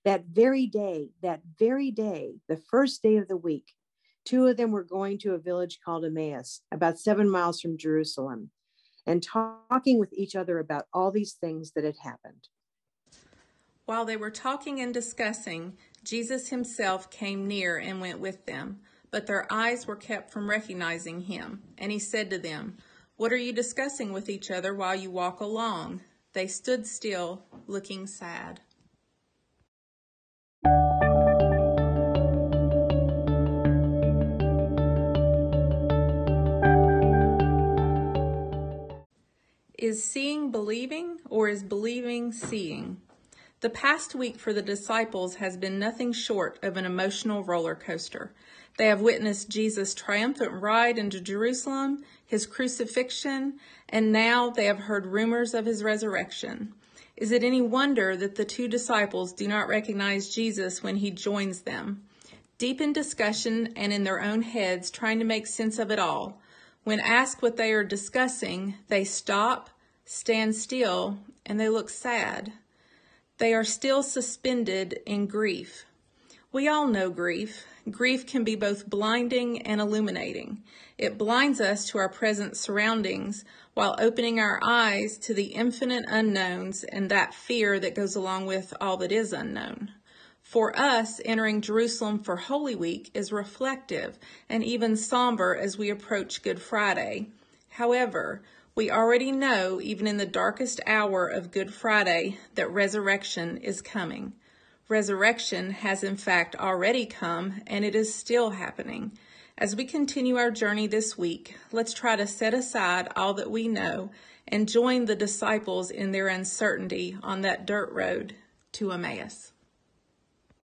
That very day, the first day of the week, two of them were going to a village called Emmaus, about 7 miles from Jerusalem, and talking with each other about all these things that had happened. While they were talking and discussing, Jesus himself came near and went with them, but their eyes were kept from recognizing him. And he said to them, "What are you discussing with each other while you walk along?" They stood still, looking sad. Is seeing believing, or is believing seeing? The past week for the disciples has been nothing short of an emotional roller coaster. They have witnessed Jesus' triumphant ride into Jerusalem, his crucifixion, and now they have heard rumors of his resurrection. Is it any wonder that the two disciples do not recognize Jesus when he joins them? Deep in discussion and in their own heads, trying to make sense of it all, when asked what they are discussing, they stop, stand still, and they look sad. They are still suspended in grief. We all know grief. Grief can be both blinding and illuminating. It blinds us to our present surroundings while opening our eyes to the infinite unknowns and that fear that goes along with all that is unknown. For us, entering Jerusalem for Holy Week is reflective and even somber as we approach Good Friday. However, we already know, even in the darkest hour of Good Friday, that resurrection is coming. Resurrection has in fact already come, and it is still happening. As we continue our journey this week, let's try to set aside all that we know and join the disciples in their uncertainty on that dirt road to Emmaus.